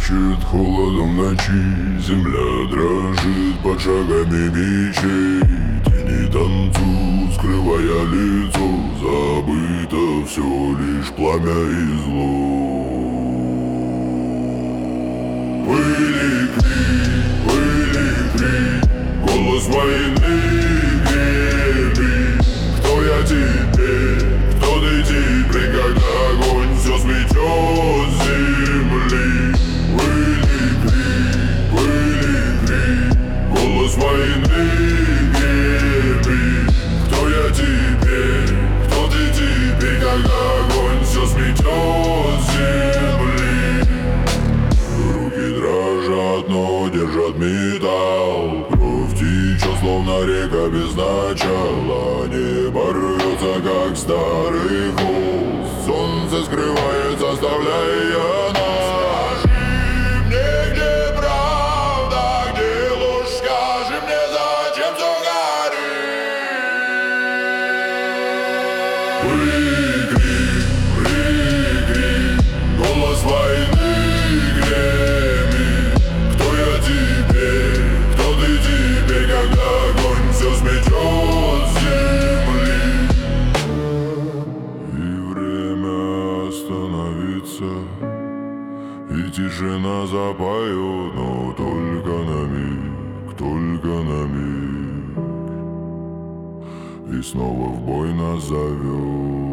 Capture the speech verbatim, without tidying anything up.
Плещет холодом ночи, земля дрожит под шагами мечей. Тени танцуют, скрывая лицо, забыто все лишь пламя и зло. Выли крик, выли крик, голос войны гремит. Кто я теперь, кто ты теперь, когда огонь все сметет с земли? Выли крик, выли крик, голос войны гремит. Кто я теперь, кто ты теперь, когда огонь все сметет с земли? Руки дрожат, но держат металл. Кровь течет, словно река без начала. Небо рвется, как старый холст. Солнце скрывается, оставляя нас. Скажи мне, где правда, где ложь. Скажи мне, зачем все горит. Выкрик, выкрик, голос войны гремит. Кто я теперь, кто ты теперь, когда огонь все сметет с земли? И время остановиться, и тишина запоет, но только на миг, только на миг. И снова в бой нас зовет.